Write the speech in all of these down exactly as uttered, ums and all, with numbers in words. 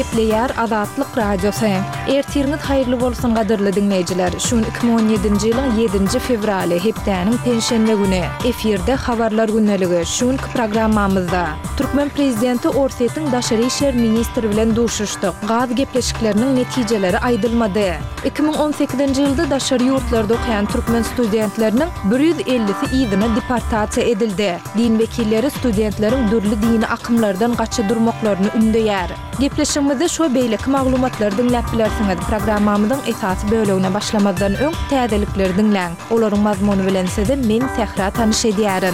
Gepleýär Azatlyk Radiosu. Ertiriniz haýyrly bolsun gadyrly dinleýijiler. Şun iki bin on ýedinji ýylyň ýedinji fevraly hepdäniň penşenbe güni efirde habarlar günneligi. Şun programmamyzda Türkmen prezidenti Orsetň daşary işler ministri bilen duşuşdyk. Gaz gepleşikleriniň netijeleri aýdylmady. iki bin on sekizinji ýylda daşary ýurtlarda okuyan türkmen studentleriniň bir ýüz ellisi ýylyna deportasiýa edildi. Din wekilleri studentleriň dürli dini akymlardan gaçy durmaklaryny ündeýär. Gepleşigimizde şu beýleki maglumatlary dinläp bilersiňiz. Programmamyzyň esasy bölegine başlamazdan öň täzelikleri dinläň. Olaryň mazmuny bilen size men Sehra tanyş edýärin.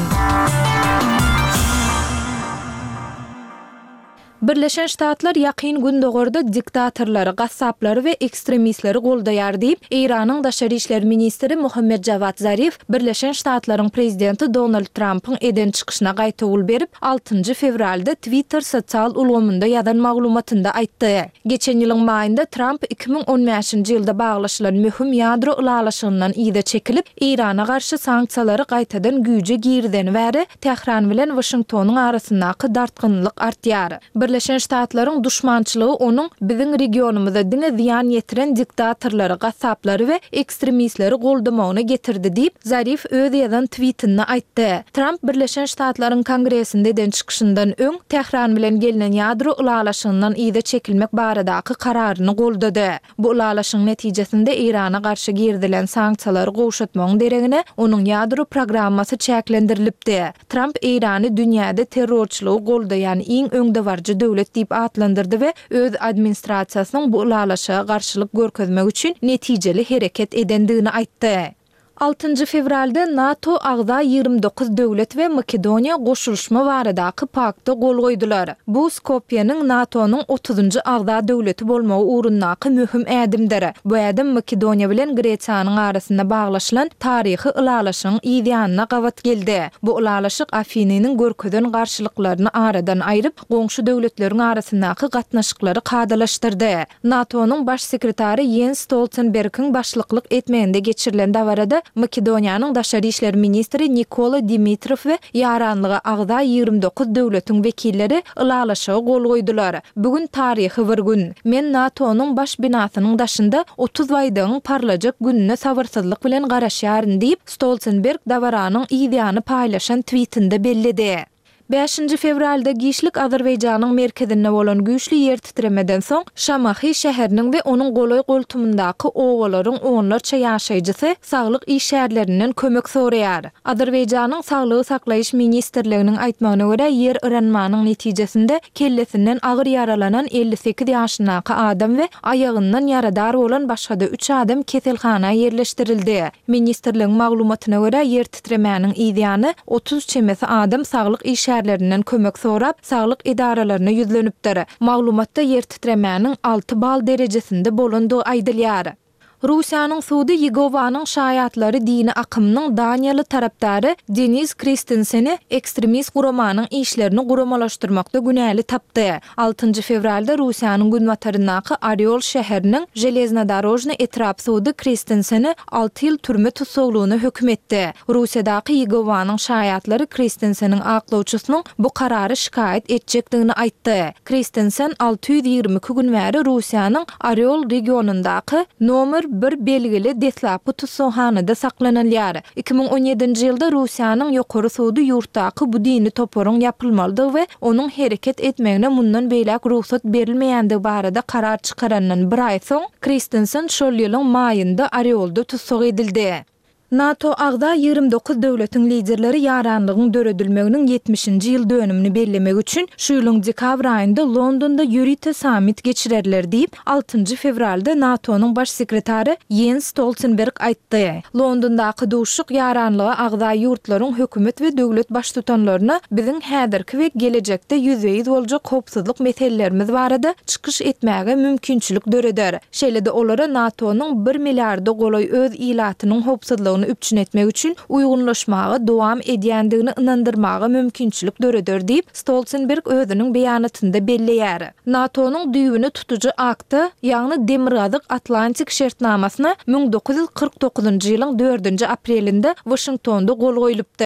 Birleşen Ştatlar ýakyn gündogorda diktatorlary, gassaplary we ekstremistleri goldaýar diýip Iranyň daşary işler ministri Mohammed Javad Zarif Birleşen Ştatlaryň prezidenti Donald Trump'yň eden çykyşyna gaýta ul berip altynjy fevralda Twitter sosial ulgamynda ýadan maglumatynda aýtdy. Geçen ýylyň maýynda Trump iki bin on beşinji ýylda baglaşylan möhüm ýadro ulalaşygyndan ýyda çekilip Irana garşy sanksiýalary gaýtadan güýje girden bäri Tehran bilen Washingtonyň arasyndaky dartgynlyk artýar. Birleşen Ştatlaryň duşmançylygy onuň biziň regionumyzda diňe ziýan ýetiren diktatorlary, gassaplary we ekstremistleri goldamagyna getirdi diýip Zarif öz ýazan tweetinde aýtdy. Trump Birleşen Ştatlaryň Kongresinde eden çykyşyndan öň Tehran bilen gelinen ýadro ulalaşygyndan ýyda çekilmek baradaky kararyny goldady. Bu ulalaşygyň netijesinde Irana garşy girdilen sanksiýalary gowşatmagyň deregine onuň ýadro programmasy çäklendirilipdi. Trump Irany dünýäde terrorçylygy goldaýan iň öňde döwlet diýip atlandyrdy we öz administrasiýasynyň bu ulalaşyga garşylyk görkezmek üçin netijeli hereket edendigini aýtdy. altynjy fevralda NATO agda ýygrimi dokuz döwlet we Makedoniýa goşulşma baradaky paktda gol goýdular. Bu Skopje'niň NATO'nyň otuzunjy agda döwleti bolmagy urunnaky möhüm ädimdir. Bu ädim Makedoniýa bilen Gresiýanyň arasynda baglaşylan taryhy ulalaşygyň ýygyanyna gawat geldi. Bu ulalaşyk Afiniň görkeden garşylyklaryny aradan aýryp, goňşy döwletleriň arasyndaky gatnaşyklary kadalaşdyrdy. NATO'nyň baş sekretary Jens Stoltenbergiň başlyklyk etmeginde geçirilen dawarada Makedoniýanyň daşary işler ministri Nikola Dimitrov we ýaranlygy agda ýygrimi dokuz döwletiň wekilleri ulalaşyga gol goýdular. Bugün taryhy bir gün. Men NATO'nyň baş binasynyň daşynda otuz aýdyň parlajak gününe sabyrsyzlyk bilen garaşýaryn diýip Stoltenberg dawaranyň ýygyany paýlaşan tweetinde bellidi. beşinji fevralda Gişlik Azerbaýjanyň merkezinde bolan güýçli ýer titremeden soň Şamahy şäheriniň we onuň goloý goltumundaky owalaryň onlarça ýaşaýjysy saglyk işärlerinden kömek soraýar. Azerbaýjanyň saglygy saklaýyş ministrliginiň aýtmagyna görä ýer örenmanyň netijesinde kellesinden agyr yaralanan elli sekiz ýaşyndaky adam we ayagyndan yaradar bolan başga-da üç adam keselhana ýerleşdirildi. Ministrligiň maglumatyna görä ýer titremäniň ýygyany otuz çemesi adam saglyk işärlerinden ýerlerinden kömek sorap, saglyk idaralaryna ýüzlenipdir. Maglumatda ýer titremäniň alty bal derejesinde bolandygy aýdylýar. Russiýanyň Suudi Ýegowanyň şaýatlary dini akymynyň Daniýaly tarapdary Denis Kristenseni ekstremist guramanyň işlerini guramalaşdyrmakda günäli tapdy. altynjy fevralda Russiýanyň günwataryndaky Oryol şäheriniň Железнодорожный etrap sudy Kristenseni alty ýyl türme tutsaglygyna hökm etdi. Russiýadaky Ýegowanyň şaýatlary Kristenseniň aklawçysynyň bu karary şikaýet etjekdigini aýtdy. Kristensen alty ýüz ýygrimi iki gün bäri Russiýanyň Oryol regionundaky nomer bir belgili detlapy tutsahanada saklanylýar. iki bin on ýedinji ýylda Russiýanyň ýokary sudy ýurtdaky bu dini toporyň ýapylmalydygy we onuň hereket etmegine mundan beýlek ruhsat berilmeýändigi barada karar çykarandan bir aý soň Kristensen şol ýylyň maýynda Oryolda tutsak edildi. NATO agda ýygrimi dokuz döwletiň liderleri ýaranlygyň döredilmeginiň yetmişinji ýyl dönümini bellemek üçin şu ýylyň dekabr aýynda Londonda ýörite summit geçirerler diýip altynjy fevralda NATO'nyň baş sekretary Jens Stoltenberg aýtdy. Londondaky duşuk ýaranlygy agda ýurtlaryň hökümet we döwlet baştutanlaryna biziň häzirki we gelecekde ýüzüýiz boljak howpsuzlyk meselelerimiz barada çykyş etmäge mümkinçilik döreder. Şeýle-de olara NATO'nyň bir milliarda goloý öz ilatynyň howpsuzlygyny üpçün etmek üçin uygunlaşmagy dowam edýändigini ynandyrmagy mümkinçilik döreder diýip Stoltenberg özüniň beýanatynda belleýär. NATO'nyň düýbüni tutujy akty, ýagny Demirgazyk Atlantik şertnamasyna bin dokuz ýüz kırk dokuzunjy ýylyň dördünji aprelinde Washingtonda gol goýulypdy.